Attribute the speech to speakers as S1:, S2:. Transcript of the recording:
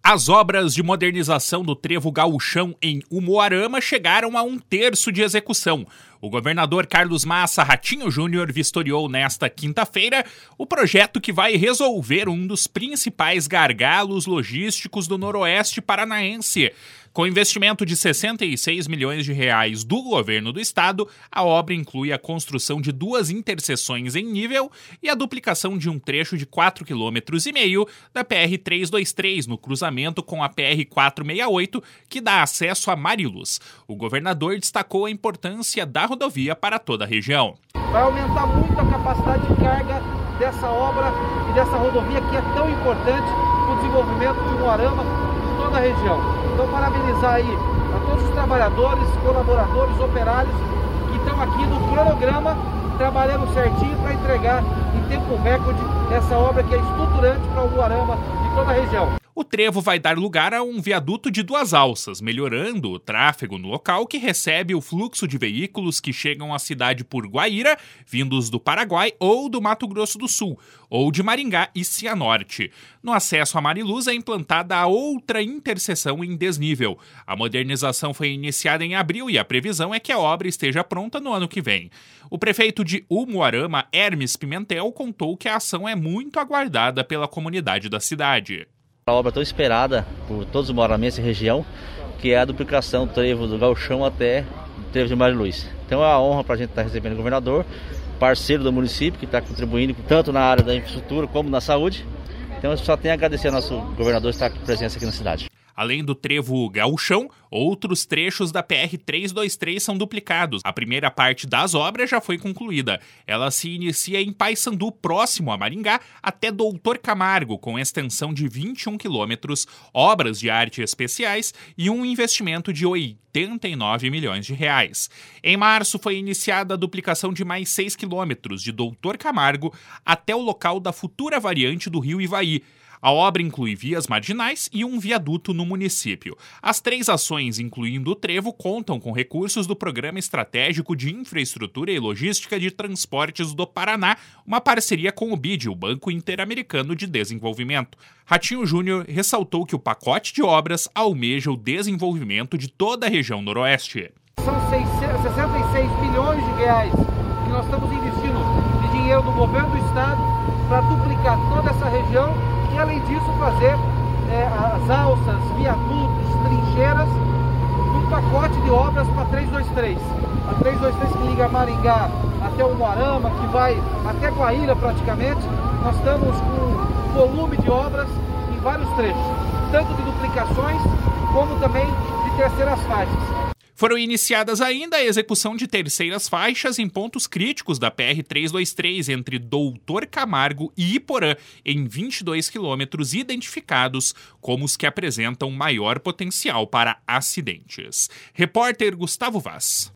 S1: As obras de modernização do trevo Gauchão em Umuarama chegaram a 1/3 de execução. O governador Carlos Massa Ratinho Júnior vistoriou nesta quinta-feira o projeto que vai resolver um dos principais gargalos logísticos do noroeste paranaense. Com investimento de 66 milhões de reais do governo do estado, a obra inclui a construção de 2 interseções em nível e a duplicação de um trecho de 4,5 km da PR-323 no cruzamento com a PR-468, que dá acesso a Mariluz. O governador destacou a importância da rodovia para toda a região.
S2: Vai aumentar muito a capacidade de carga dessa obra e dessa rodovia que é tão importante para o desenvolvimento de Umuarama e toda a região. Então, parabenizar aí a todos os trabalhadores, colaboradores, operários que estão aqui no cronograma, trabalhando certinho para entregar em tempo recorde essa obra que é estruturante para o Umuarama e toda a região.
S1: O trevo vai dar lugar a um viaduto de 2 alças, melhorando o tráfego no local que recebe o fluxo de veículos que chegam à cidade por Guaíra, vindos do Paraguai ou do Mato Grosso do Sul, ou de Maringá e Cianorte. No acesso a Mariluz é implantada a outra interseção em desnível. A modernização foi iniciada em abril e a previsão é que a obra esteja pronta no ano que vem. O prefeito de Umuarama, Hermes Pimentel, contou que a ação é muito aguardada pela comunidade da cidade.
S3: A obra tão esperada por todos os moradores da região, que é a duplicação do trevo do Gauchão até o trevo de Mariluz. Então é uma honra para a gente estar recebendo o governador, parceiro do município, que está contribuindo tanto na área da infraestrutura como na saúde. Então eu só tenho a agradecer ao nosso governador estar com presença aqui na cidade.
S1: Além do trevo Gauchão, outros trechos da PR-323 são duplicados. A primeira parte das obras já foi concluída. Ela se inicia em Paysandu, próximo a Maringá, até Doutor Camargo, com extensão de 21 quilômetros, obras de arte especiais e um investimento de 89 milhões de reais. Em março foi iniciada a duplicação de mais 6 quilômetros, de Doutor Camargo até o local da futura variante do Rio Ivaí. A obra inclui vias marginais e um viaduto no município. As 3 ações, incluindo o trevo, contam com recursos do Programa Estratégico de Infraestrutura e Logística de Transportes do Paraná, uma parceria com o BID, o Banco Interamericano de Desenvolvimento. Ratinho Júnior ressaltou que o pacote de obras almeja o desenvolvimento de toda a região noroeste.
S2: São 66 bilhões de reais que nós estamos investindo de dinheiro do governo do estado para duplicar toda essa região e, além disso, fazer as alças, viadutos, trincheiras, um pacote de obras para a 323. A 323 que liga Maringá até Umuarama, que vai até Guaíra praticamente. Nós estamos com volume de obras em vários trechos, tanto de duplicações como também de terceiras faixas.
S1: Foram iniciadas ainda a execução de terceiras faixas em pontos críticos da PR-323 entre Doutor Camargo e Iporã, em 22 quilômetros identificados como os que apresentam maior potencial para acidentes. Repórter Gustavo Vaz.